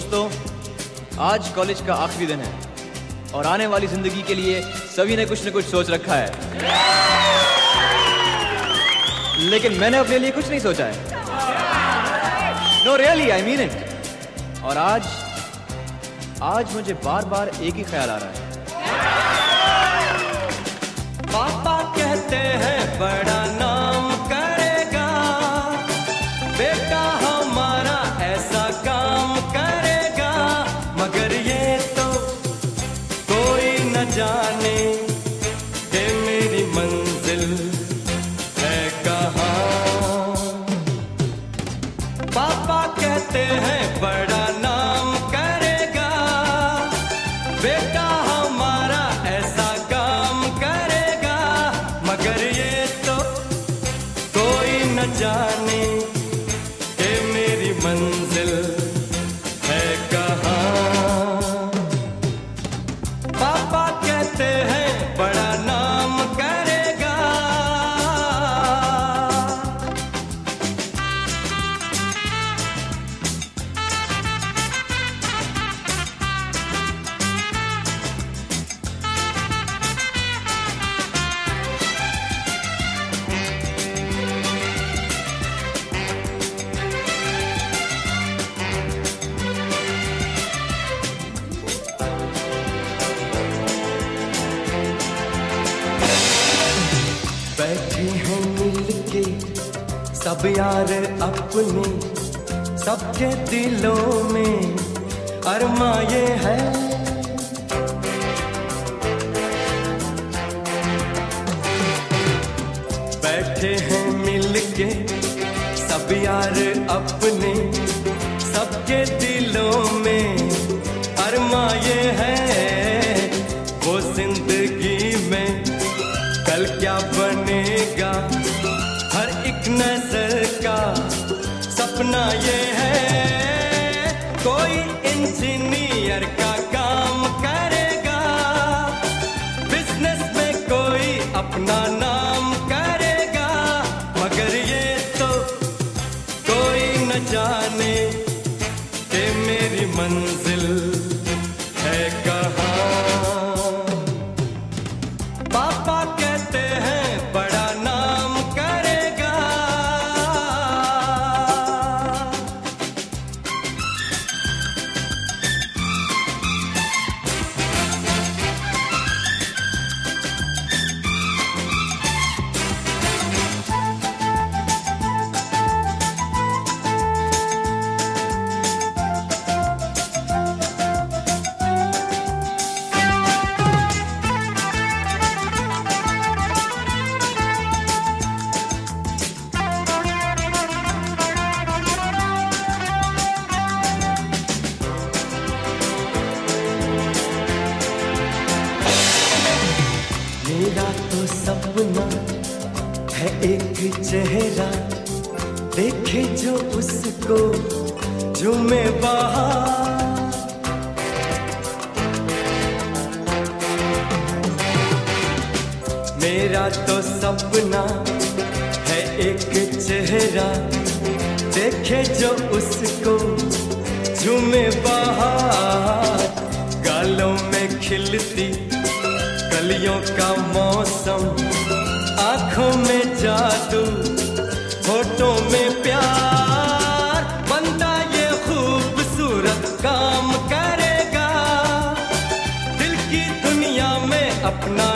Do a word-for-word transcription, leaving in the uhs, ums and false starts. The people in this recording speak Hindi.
दोस्तों, आज कॉलेज का आखिरी दिन है और आने वाली जिंदगी के लिए सभी ने कुछ न कुछ सोच रखा है, लेकिन मैंने अपने लिए कुछ नहीं सोचा है। No really, I mean it. और आज आज मुझे बार बार एक ही ख्याल आ रहा है। पापा कहते हैं बड़ा नाम करेगा, बेटा हमारा ऐसा काम करेगा, मगर ये तो कोई न जाने कि मेरी मंजिल है कहाँ। पापा कहते हैं बड़ा नाम करेगा, बेटा हमारा ऐसा काम करेगा, मगर ये तो कोई न जाने कि मेरी मंजिल है कहाँ। पापा कहते हैं बड़ा नाम करेगा। बैठे हैं मिलके सब यार अपने, सबके दिलों में अरमा ये है। बैठे हैं मिलके सब यार अपने, सबके दिलों में अरमा ये है। वो जिंदगी में कल क्या बनेगा, हर एक नजर का सपना ये है। कोई इंजीनियर का काम करेगा, बिजनेस में कोई अपना नाम करेगा, मगर ये तो कोई न जाने कि मेरी मंजिल है कहाँ। पापा कहते हैं बड़ा नाम करेगा। मेरा तो सपना है एक चेहरा, देखे जो उसको झूमे बाहर। मेरा तो सपना है एक चेहरा, देखे जो उसको झूमे बाहर। गालों में खिलती कलियों का मौसम, आंखों में जादू, होठों में प्यार, बंदा ये खूबसूरत काम करेगा, दिल की दुनिया में अपना